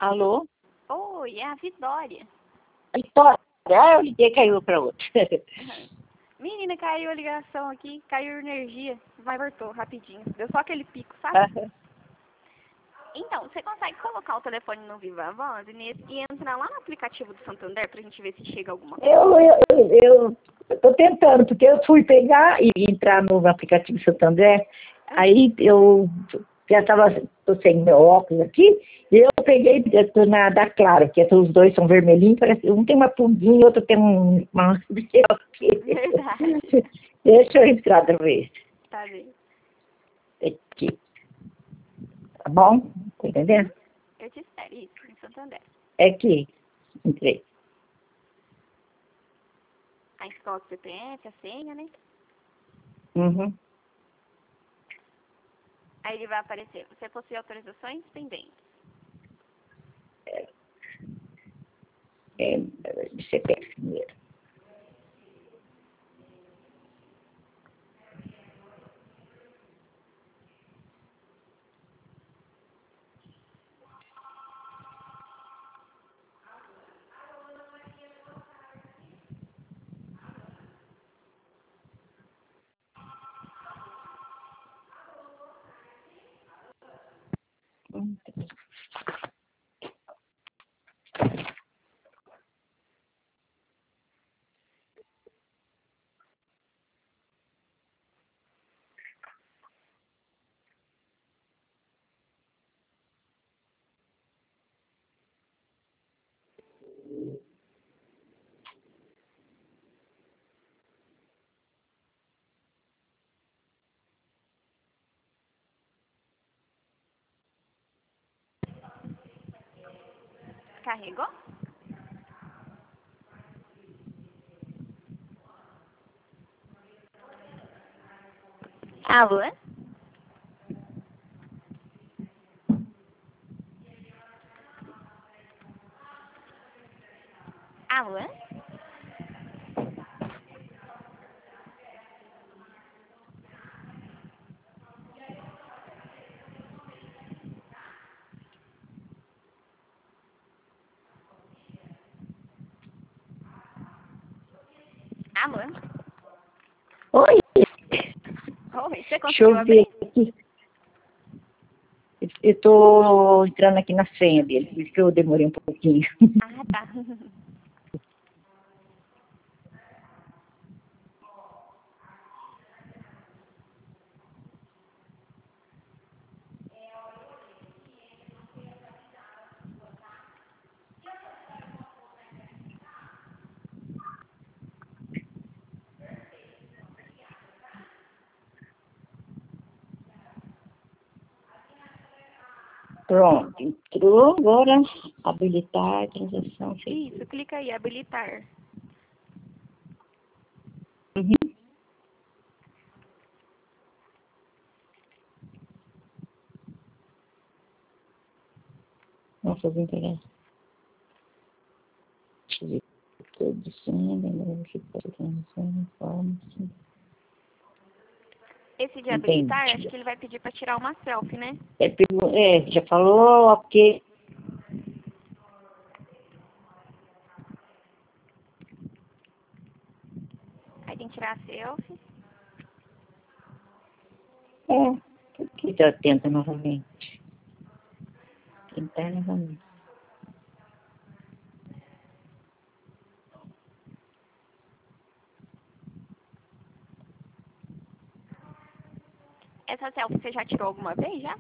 Alô? Oi, é a Vitória. Vitória, eu liguei, caiu para outra. Menina, caiu a ligação aqui, caiu a energia, vai voltou rapidinho. Deu só aquele pico, sabe? Então, você consegue colocar o telefone no Viva Voz e entrar lá no aplicativo do Santander pra gente ver se chega alguma coisa? Eu tô tentando, porque eu fui pegar e entrar no aplicativo Santander, aí eu já estava, tô sem meu óculos aqui, e eu peguei na da Claro, que os dois são vermelhinhos, parece um tem uma pulguinha e outro tem uma aqui. Verdade. Deixa eu entrar outra vez. Tá bem. Aqui. Tá bom? Tá entendendo? Eu te espero, isso, em Santander. É aqui. Entrei. Aí você coloca o CPF, a senha, né? Uhum. Aí ele vai aparecer. Você possui autorizações pendentes. CPF primeiro. Carregou? Alô? Alô? Alô? Oi, Oi, você deixa conseguiu eu ver abrir? aqui. Eu tô entrando aqui na senha dele, por isso que eu demorei um pouquinho. Ah, tá. Pronto, entrou, agora habilitar a transação. Isso, clica aí, habilitar. Uhum. Nossa, eu vou pegar. Deixa eu ver. Tudo sim, lembrando que pode transação, forma, sim. Esse de Entendi. habilitar, acho que ele vai pedir pra tirar uma selfie, né? Já falou, ok. Aí tem que tirar a selfie. Que já tenta novamente. Tentar novamente. Essa selfie você já tirou alguma vez, já?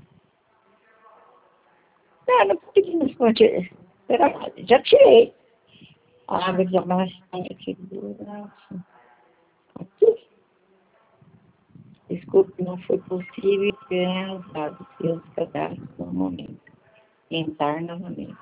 Não pedi, já tirei. Abre bastante figura. Aqui. Desculpe, não foi possível criar os dados e os cadastros no momento. Tentar novamente.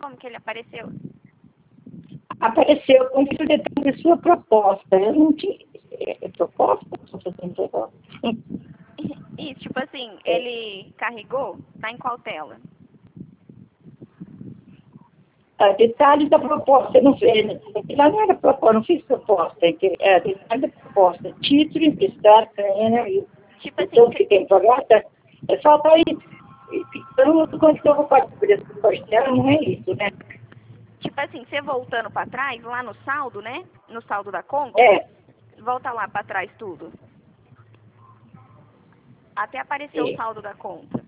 Como que ele apareceu? Apareceu com o detalhe da sua proposta. Eu não tinha... proposta? Estou fazendo proposta. Isso, tipo assim, ele carregou? Tá em qual tela? Detalhes da proposta. Eu não fiz, lá não era proposta, não fiz proposta. Detalhe da proposta. Título, emprestado, Tipo assim, então, que tem pagada, é só para ir ficando quando eu vou pagar o preço do parcela, não é isso, né? tipo assim, você voltando pra trás, lá no saldo, né? No saldo da conta, É, volta lá pra trás tudo. Até aparecer o saldo da conta.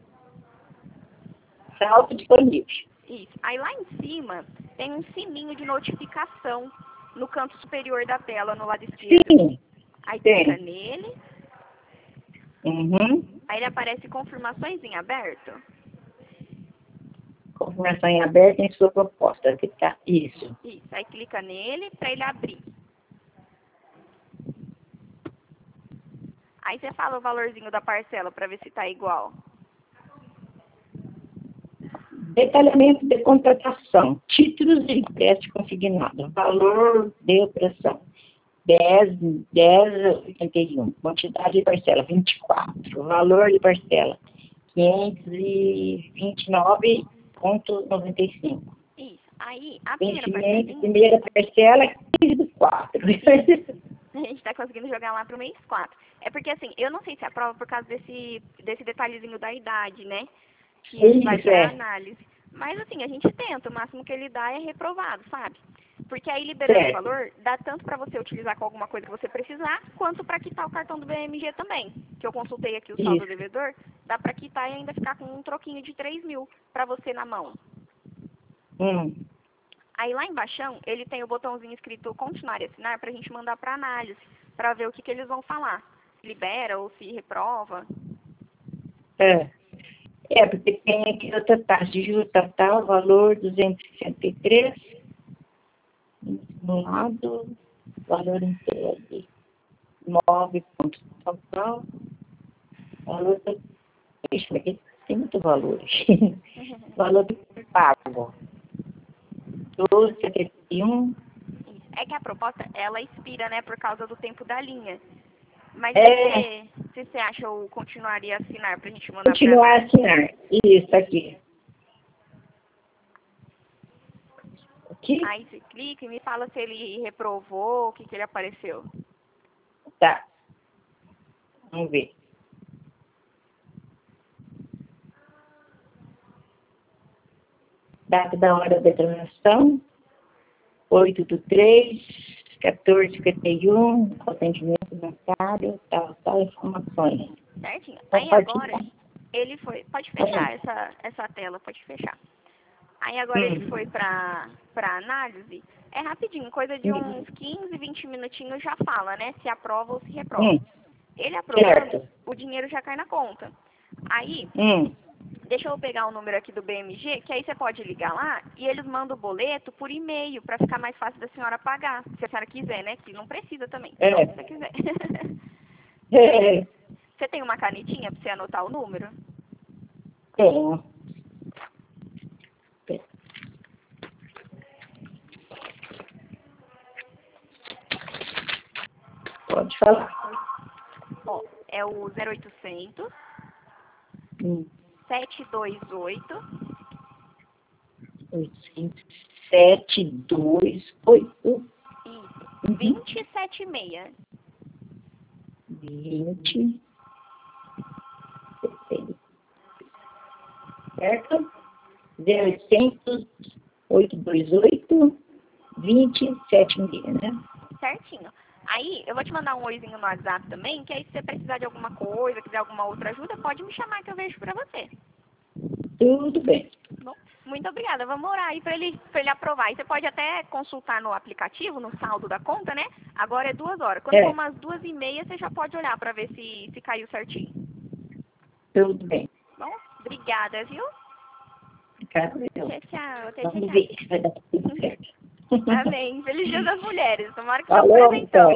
saldo disponível. Isso. Aí lá em cima tem um sininho de notificação no canto superior da tela, no lado esquerdo. Sim, Aí tem. clica nele. Uhum. Aí ele aparece confirmações em aberto. Confirmação em aberto em sua proposta. Que tá, isso. Isso. Aí clica nele para ele abrir. Aí você fala o valorzinho da parcela para ver se tá igual. Detalhamento de contratação. Títulos de empréstimo consignado. Valor de operação. 10,81. Quantidade de parcela, 24. Valor de parcela, 529,95. Isso. Aí, a Vencimento, primeira primeira parcela, 15 do 4. a gente tá conseguindo jogar lá pro mês 4. É porque, assim, eu não sei se aprova por causa desse detalhezinho da idade, né? Que ele vai pra análise. Mas, assim, a gente tenta. O máximo que ele dá é reprovado, sabe? Porque aí, liberando o valor, dá tanto pra você utilizar com alguma coisa que você precisar, quanto pra quitar o cartão do BMG também. Que eu consultei aqui o saldo do devedor, dá pra quitar e ainda ficar com um troquinho de 3 mil pra você na mão. Aí lá embaixo, ele tem o botãozinho escrito continuar e assinar pra gente mandar pra análise, pra ver o que eles vão falar. Libera ou se reprova. Porque tem aqui outra taxa de juros total, valor 263, no lado, valor entregue, 9 pontos total, valor do... Ixi, aqui tem muito valor. Valor do pago, 12,71. É que a proposta, ela expira, né, por causa do tempo da linha. Mas se você acha ou continuaria a assinar pra gente mandar continuar a assinar. Isso, aqui. Aí você clica e me fala se ele reprovou, o que ele apareceu. Tá. Vamos ver. Data da hora da transação, 8/3, 14:51, atendimento bancário, tal, informações. Certinho. Aí agora, ele foi... Pode fechar essa tela, pode fechar. Aí agora ele foi pra análise. É rapidinho, coisa de uns 15, 20 minutinhos já fala, né? Se aprova ou se reprova. Ele aprovando, o dinheiro já cai na conta. Aí, deixa eu pegar o número aqui do BMG, que aí você pode ligar lá e eles mandam o boleto por e-mail, pra ficar mais fácil da senhora pagar. Se a senhora quiser, né? Que não precisa também, se você quiser. Você tem uma canetinha pra você anotar o número? Tenho. Pode falar. Ó, é o 0800 728 728 276. 20. Certo? 0800 828 276, né? Certinho. Aí, eu vou te mandar um oizinho no WhatsApp também, que aí se você precisar de alguma coisa, quiser alguma outra ajuda, pode me chamar que eu vejo pra você. Tudo bem. Bom, muito obrigada. Vamos orar aí pra ele aprovar. E você pode até consultar no aplicativo, no saldo da conta, né? Agora é 2 horas. Quando for umas 2h30, você já pode olhar pra ver se caiu certinho. Tudo bem. Bom, obrigada, viu? Obrigada, Tchau, tchau. Até vamos já. ver se vai dar tudo certo. Amém. Feliz Dia das Mulheres. Tomara que Falou, seja um presentão.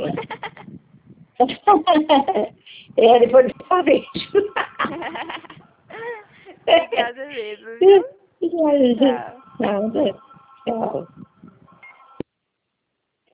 Depois eu vejo. Obrigada mesmo, viu? Tchau. Tchau. Nada. Tchau.